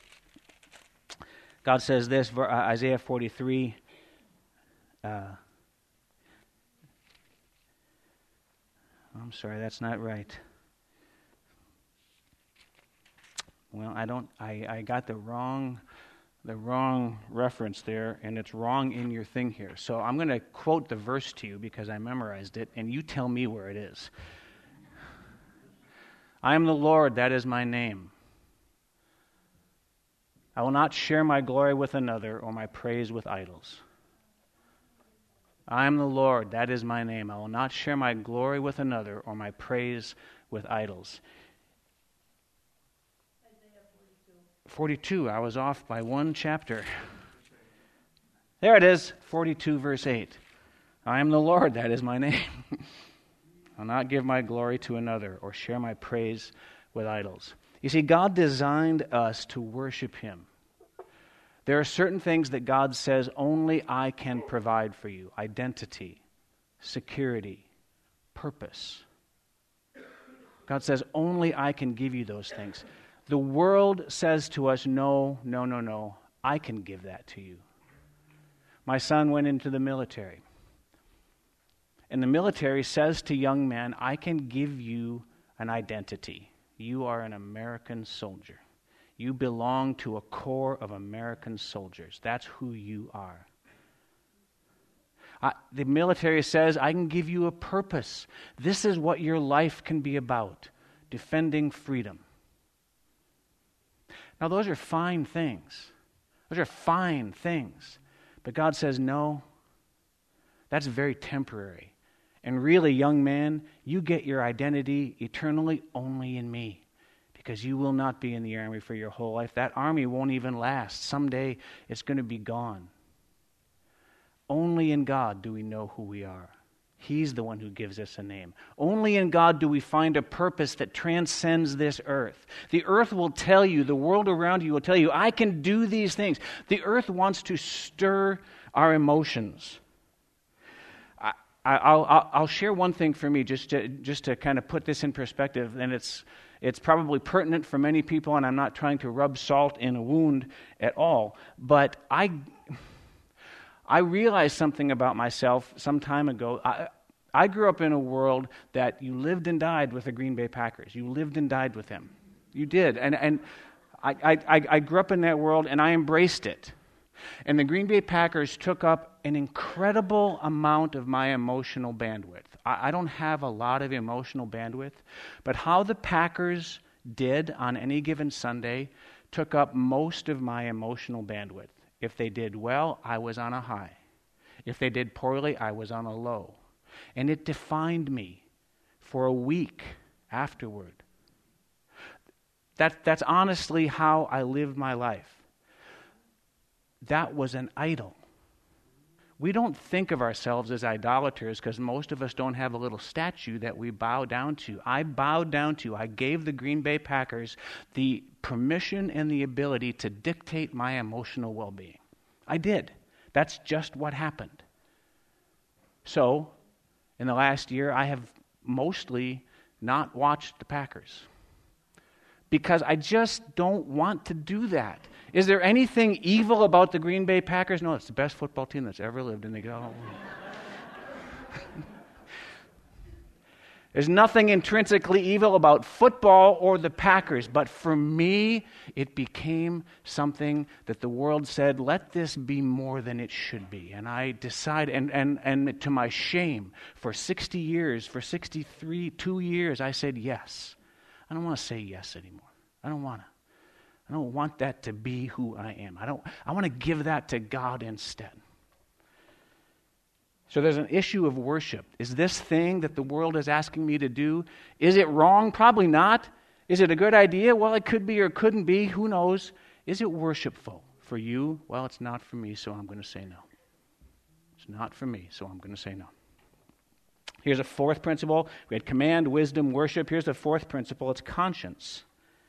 God says this, uh, Isaiah forty-three. Uh, I'm sorry, that's not right. Well, I don't. I, I got the wrong the wrong reference there, and it's wrong in your thing here. So I'm going to quote the verse to you because I memorized it, and you tell me where it is. I am the Lord, that is my name. I will not share my glory with another or my praise with idols. I am the Lord, that is my name. I will not share my glory with another or my praise with idols. forty-two, I was off by one chapter. There it is, forty-two verse eight. I am the Lord, that is my name. I'll not give my glory to another or share my praise with idols. You see, God designed us to worship Him. There are certain things that God says only I can provide for you. Identity, security, purpose. God says only I can give you those things. The world says to us, no, no, no, no, I can give that to you. My son went into the military. And the military says to young men, I can give you an identity. You are an American soldier. You belong to a corps of American soldiers. That's who you are. I, the military says, I can give you a purpose. This is what your life can be about, defending freedom. Now, those are fine things. Those are fine things. But God says, no, that's very temporary. And really, young man, you get your identity eternally only in me, because you will not be in the army for your whole life. That army won't even last. Someday it's going to be gone. Only in God do we know who we are. He's the one who gives us a name. Only in God do we find a purpose that transcends this earth. The earth will tell you, the world around you will tell you, I can do these things. The earth wants to stir our emotions. I, I, I'll, I'll share one thing for me just to, just to kind of put this in perspective, and it's It's probably pertinent for many people, and I'm not trying to rub salt in a wound at all. But I, I realized something about myself some time ago. I, I grew up in a world that you lived and died with the Green Bay Packers. You lived and died with them. You did. And, and I, I, I grew up in that world, and I embraced it. And the Green Bay Packers took up an incredible amount of my emotional bandwidth. I, I don't have a lot of emotional bandwidth, but how the Packers did on any given Sunday took up most of my emotional bandwidth. If they did well, I was on a high. If they did poorly, I was on a low. And it defined me for a week afterward. That, that's honestly how I lived my life. That was an idol. We don't think of ourselves as idolaters because most of us don't have a little statue that we bow down to. I bowed down to, I gave the Green Bay Packers the permission and the ability to dictate my emotional well-being. I did. That's just what happened. So, in the last year, I have mostly not watched the Packers because I just don't want to do that. Is there anything evil about the Green Bay Packers? No, it's the best football team that's ever lived, and they go. There's nothing intrinsically evil about football or the Packers, but for me, it became something that the world said, let this be more than it should be. And I decided, and, and, and to my shame, for sixty years, for sixty-three, two years, I said yes. I don't want to say yes anymore. I don't want to. I don't want that to be who I am. I don't. I want to give that to God instead. So there's an issue of worship. Is this thing that the world is asking me to do, is it wrong? Probably not. Is it a good idea? Well, it could be or it couldn't be. Who knows? Is it worshipful for you? Well, it's not for me, so I'm going to say no. It's not for me, so I'm going to say no. Here's a fourth principle. We had command, wisdom, worship. Here's the fourth principle. It's conscience.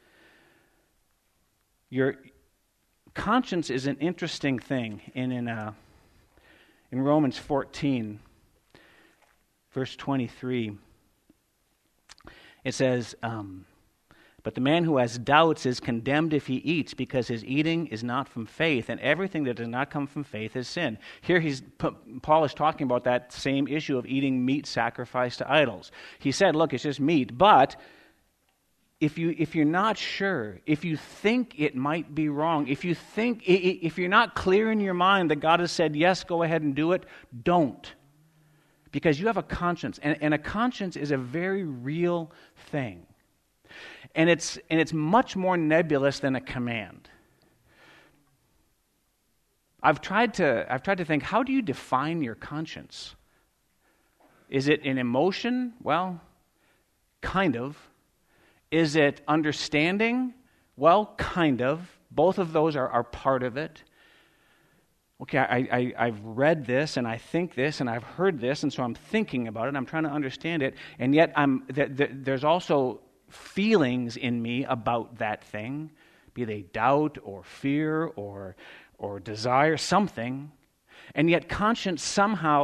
Your conscience is an interesting thing. In in, uh, in Romans fourteen, verse twenty-three, it says, um, but the man who has doubts is condemned if he eats, because his eating is not from faith, and everything that does not come from faith is sin. Here he's Paul is talking about that same issue of eating meat sacrificed to idols. He said, look, it's just meat, but If you if you're not sure, if you think it might be wrong, if you think if you're not clear in your mind that God has said yes, go ahead and do it, don't, because you have a conscience, and, and a conscience is a very real thing, and it's and it's much more nebulous than a command. I've tried to I've tried to think, how do you define your conscience? Is it an emotion? Well, kind of. Is it understanding? Well, kind of. Both of those are, are part of it. Okay, I, I, I've read this, and I think this, and I've heard this, and so I'm thinking about it, I'm trying to understand it, and yet I'm th- th- there's also feelings in me about that thing, be they doubt or fear or or desire, something, and yet conscience somehow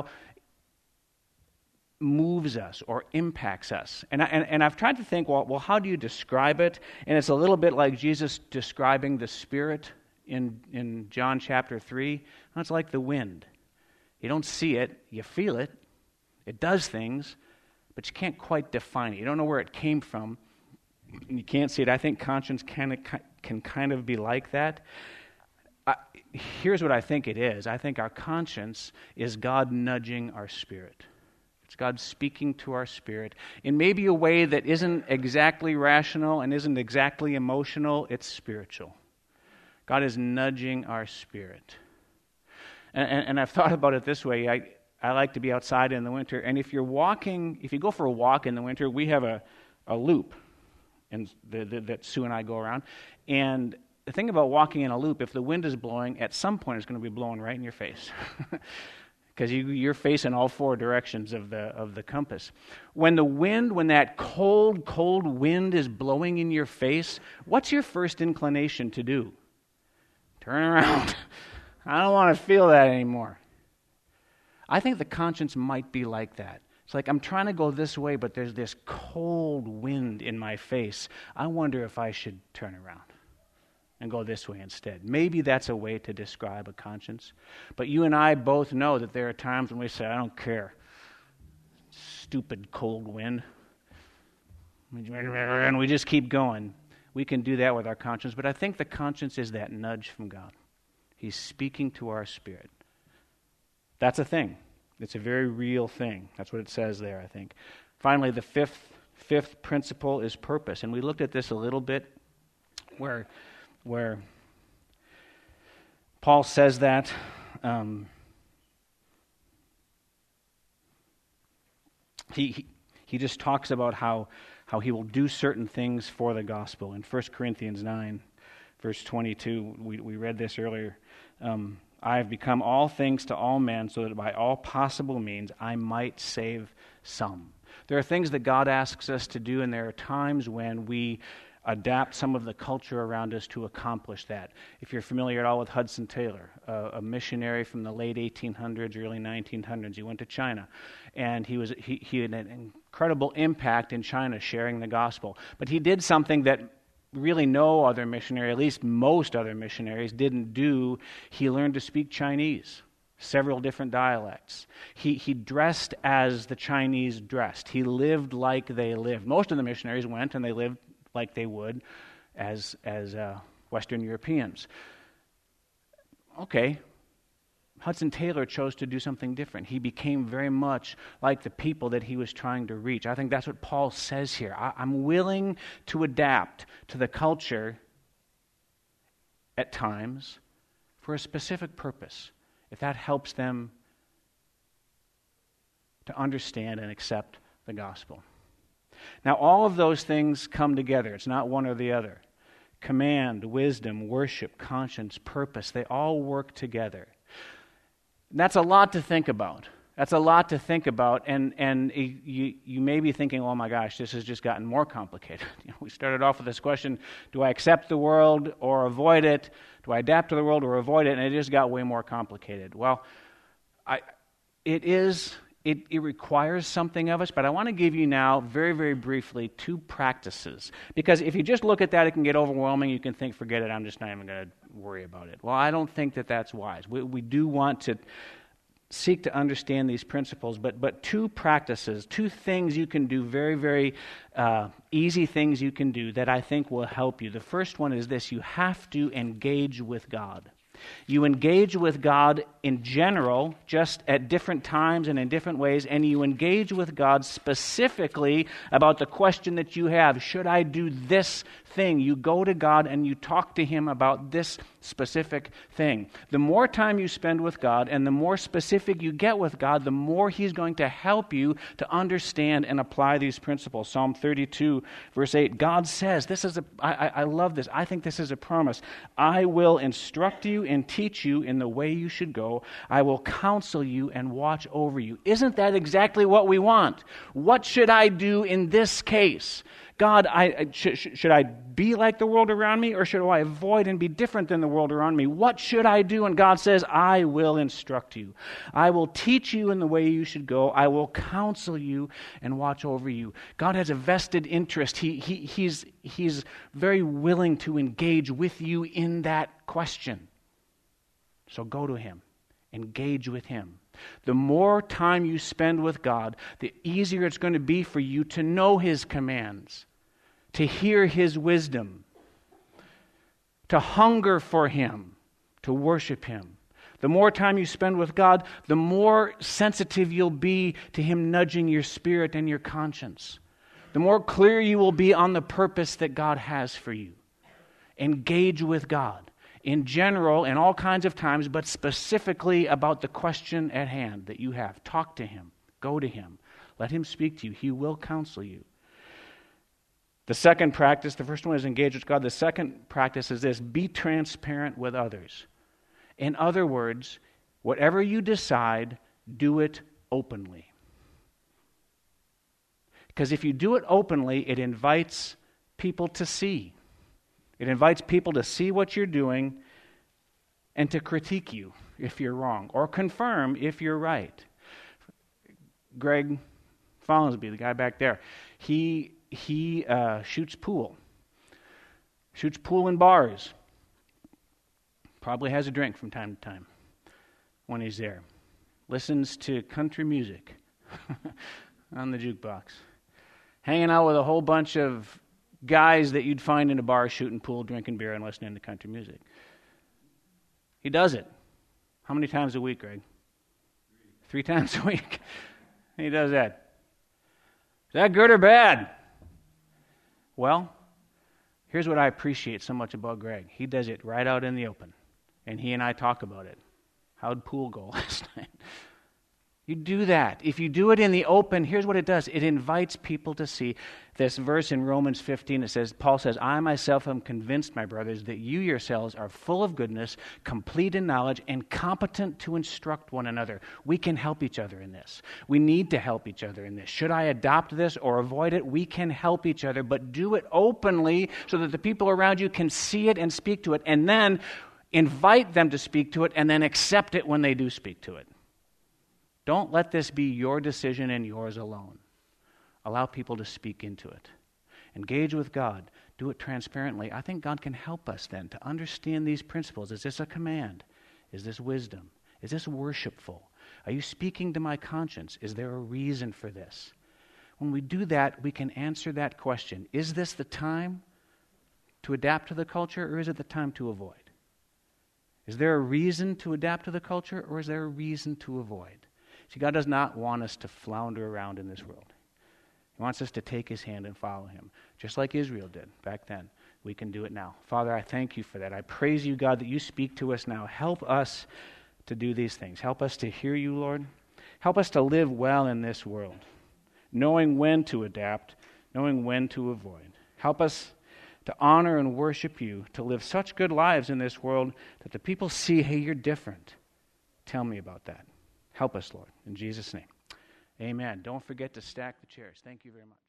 moves us or impacts us. And, I, and and I've tried to think, well, well, how do you describe it? And it's a little bit like Jesus describing the Spirit in, in John chapter three. It's like the wind. You don't see it, you feel it. It does things, but you can't quite define it. You don't know where it came from. you can't see it. I think conscience can, can kind of be like that. I, here's what I think it is. I think our conscience is God nudging our spirit. It's God speaking to our spirit in maybe a way that isn't exactly rational and isn't exactly emotional. It's spiritual. God is nudging our spirit. And, and, and I've thought about it this way. I, I like to be outside in the winter, and if you're walking, if you go for a walk in the winter, we have a, a loop and the, the, that Sue and I go around. And the thing about walking in a loop, if the wind is blowing, at some point it's going to be blowing right in your face. Because you, you're facing all four directions of the of the compass. When the wind, when that cold, cold wind is blowing in your face, what's your first inclination to do? Turn around. I don't want to feel that anymore. I think the conscience might be like that. It's like I'm trying to go this way, but there's this cold wind in my face. I wonder if I should turn around and go this way instead. Maybe that's a way to describe a conscience. But you and I both know that there are times when we say, I don't care. Stupid cold wind. And we just keep going. We can do that with our conscience. But I think the conscience is that nudge from God. He's speaking to our spirit. That's a thing. It's a very real thing. That's what it says there, I think. Finally, the fifth fifth principle is purpose. And we looked at this a little bit where... where Paul says that um, he, he he just talks about how how he will do certain things for the gospel. In First Corinthians nine, verse twenty-two, we, we read this earlier. Um, I have become all things to all men so that by all possible means I might save some. There are things that God asks us to do, and there are times when we adapt some of the culture around us to accomplish that. If you're familiar at all with Hudson Taylor, uh, a missionary from the late eighteen hundreds, early nineteen hundreds, he went to China, and he was he, he had an incredible impact in China sharing the gospel. But he did something that really no other missionary, at least most other missionaries, didn't do. He learned to speak Chinese, several different dialects. He he dressed as the Chinese dressed. He lived like they lived. Most of the missionaries went and they lived like they would as as uh, Western Europeans. Okay, Hudson Taylor chose to do something different. He became very much like the people that he was trying to reach. I think that's what Paul says here. I, I'm willing to adapt to the culture at times for a specific purpose, if that helps them to understand and accept the gospel. Now, all of those things come together. It's not one or the other. Command, wisdom, worship, conscience, purpose, they all work together. And that's a lot to think about. That's a lot to think about, and and you you may be thinking, oh my gosh, this has just gotten more complicated. You know, we started off with this question, do I accept the world or avoid it? Do I adapt to the world or avoid it? And it just got way more complicated. Well, I it is... It, it requires something of us, but I want to give you now, very, very briefly, two practices. Because if you just look at that, it can get overwhelming. You can think, forget it, I'm just not even going to worry about it. Well, I don't think that that's wise. We, we do want to seek to understand these principles, but but two practices, two things you can do, very, very uh, easy things you can do that I think will help you. The first one is this: you have to engage with God. You engage with God in general, just at different times and in different ways, and you engage with God specifically about the question that you have. Should I do this thing? You go to God and you talk to Him about this specific thing. The more time you spend with God and the more specific you get with God, the more He's going to help you to understand and apply these principles. Psalm thirty-two, verse eight, God says, this is a, I, I love this, I think this is a promise, I will instruct you and teach you in the way you should go. I will counsel you and watch over you. Isn't that exactly what we want? What should I do in this case? God, I, sh- should I be like the world around me, or should I avoid and be different than the world around me? What should I do? And God says, I will instruct you. I will teach you in the way you should go. I will counsel you and watch over you. God has a vested interest. He, he, he's, he's very willing to engage with you in that question. So go to Him. Engage with Him. The more time you spend with God, the easier it's going to be for you to know His commands, to hear His wisdom, to hunger for Him, to worship Him. The more time you spend with God, the more sensitive you'll be to Him nudging your spirit and your conscience. The more clear you will be on the purpose that God has for you. Engage with God in general and all kinds of times, but specifically about the question at hand that you have. Talk to Him. Go to Him. Let Him speak to you. He will counsel you. The second practice, the first one is engage with God. The second practice is this: be transparent with others. In other words, whatever you decide, do it openly. Because if you do it openly, it invites people to see. It invites people to see what you're doing and to critique you if you're wrong, or confirm if you're right. Greg Follansby, the guy back there, he he uh, shoots pool. Shoots pool in bars. Probably has a drink from time to time when he's there. Listens to country music on the jukebox. Hanging out with a whole bunch of guys that you'd find in a bar shooting pool, drinking beer, and listening to country music. He does it. How many times a week, Greg? Three, Three times a week. He does that. Is that good or bad? Well, here's what I appreciate so much about Greg. He does it right out in the open. And he and I talk about it. How'd pool go last night? You do that. If you do it in the open, here's what it does. It invites people to see. This verse in Romans fifteen, it says, Paul says, I myself am convinced, my brothers, that you yourselves are full of goodness, complete in knowledge, and competent to instruct one another. We can help each other in this. We need to help each other in this. Should I adopt this or avoid it? We can help each other, but do it openly so that the people around you can see it and speak to it, and then invite them to speak to it, and then accept it when they do speak to it. Don't let this be your decision and yours alone. Allow people to speak into it. Engage with God. Do it transparently. I think God can help us then to understand these principles. Is this a command? Is this wisdom? Is this worshipful? Are you speaking to my conscience? Is there a reason for this? When we do that, we can answer that question. Is this the time to adapt to the culture, or is it the time to avoid? Is there a reason to adapt to the culture, or is there a reason to avoid? See, God does not want us to flounder around in this world. He wants us to take His hand and follow Him, just like Israel did back then. We can do it now. Father, I thank You for that. I praise You, God, that You speak to us now. Help us to do these things. Help us to hear You, Lord. Help us to live well in this world, knowing when to adapt, knowing when to avoid. Help us to honor and worship You, to live such good lives in this world that the people see, hey, You're different. Tell me about that. Help us, Lord, in Jesus' name. Amen. Don't forget to stack the chairs. Thank you very much.